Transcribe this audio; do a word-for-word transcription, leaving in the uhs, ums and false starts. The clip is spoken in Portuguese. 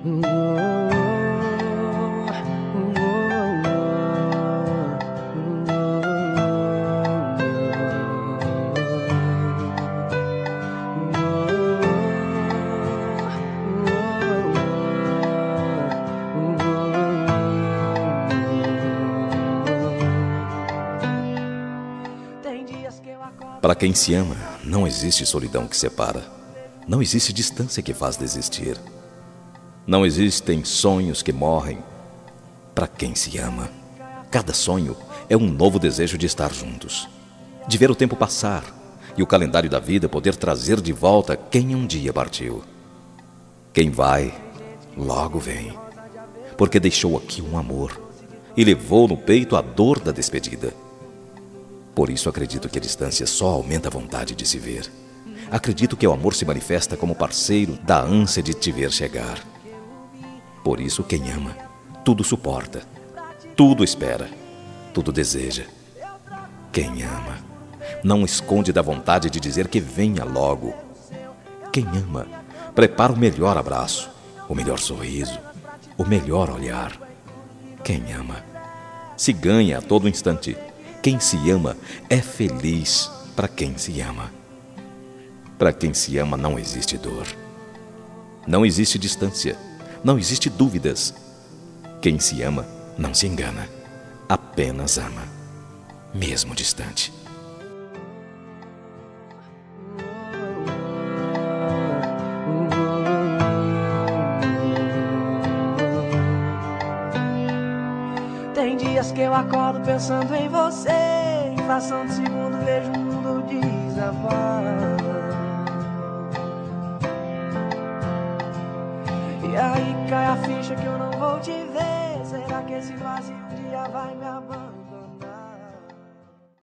Para quem se ama, não existe solidão que separa. Não existe distância que faz desistir. Não existem sonhos que morrem. Para quem se ama, cada sonho é um novo desejo de estar juntos, de ver o tempo passar e o calendário da vida poder trazer de volta quem um dia partiu. Quem vai, logo vem, porque deixou aqui um amor e levou no peito a dor da despedida. Por isso acredito que a distância só aumenta a vontade de se ver. Acredito que o amor se manifesta como parceiro da ânsia de te ver chegar. Por isso quem ama, tudo suporta, tudo espera, tudo deseja. Quem ama, não esconde da vontade de dizer que venha logo. Quem ama, prepara o melhor abraço, o melhor sorriso, o melhor olhar. Quem ama, se ganha a todo instante. Quem se ama é feliz para quem se ama. Para quem se ama não existe dor. Não existe distância. Não existe dúvidas. Quem se ama não se engana. Apenas ama, mesmo distante. Tem dias que eu acordo pensando em você, em fração de segundo vejo o mundo desabar. E aí cai a ficha que eu não vou te ver. Será que esse vazio um dia vai me abandonar?